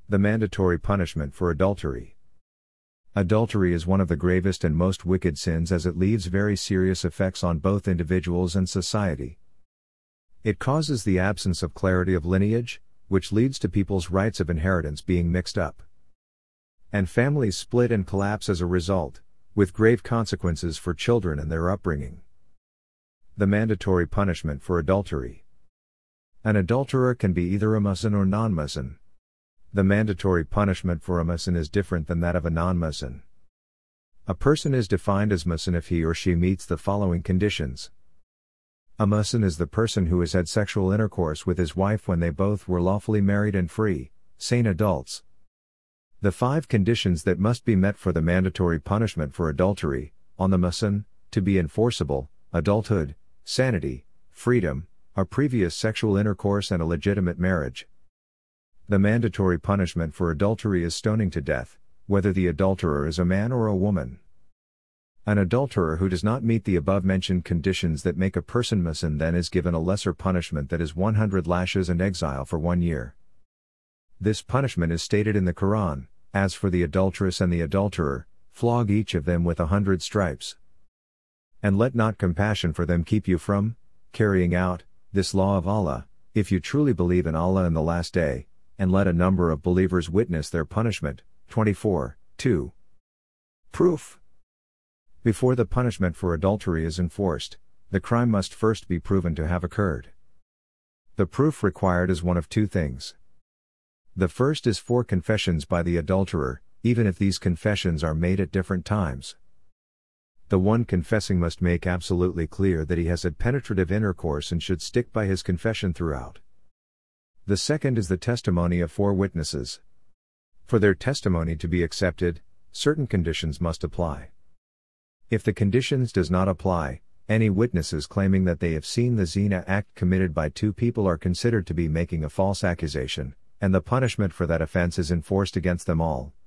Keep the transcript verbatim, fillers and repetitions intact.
The mandatory punishment for adultery. Adultery is one of the gravest and most wicked sins as it leaves very serious effects on both individuals and society. It causes the absence of clarity of lineage, which leads to people's rights of inheritance being mixed up. And families split and collapse as a result, with grave consequences for children and their upbringing. The mandatory punishment for adultery. An adulterer can be either a Muslim or non-Muslim. The mandatory punishment for a Muslim is different than that of a non-Muslim. A person is defined as Muslim if he or she meets the following conditions. A Muslim is the person who has had sexual intercourse with his wife when they both were lawfully married and free, sane adults. The five conditions that must be met for the mandatory punishment for adultery, on the Muslim, to be enforceable: adulthood, sanity, freedom, a previous sexual intercourse and a legitimate marriage. The mandatory punishment for adultery is stoning to death, whether the adulterer is a man or a woman. An adulterer who does not meet the above-mentioned conditions that make a person Muslim then is given a lesser punishment that is one hundred lashes and exile for one year. This punishment is stated in the Quran: as for the adulteress and the adulterer, flog each of them with a hundred stripes. And let not compassion for them keep you from carrying out this law of Allah, if you truly believe in Allah and the last day, and let a number of believers witness their punishment. twenty-four, two. Proof. Before the punishment for adultery is enforced, the crime must first be proven to have occurred. The proof required is one of two things. The first is four confessions by the adulterer, even if these confessions are made at different times. The one confessing must make absolutely clear that he has had penetrative intercourse and should stick by his confession throughout. The second is the testimony of four witnesses. For their testimony to be accepted, certain conditions must apply. If the conditions does not apply, any witnesses claiming that they have seen the zina act committed by two people are considered to be making a false accusation, and the punishment for that offense is enforced against them all.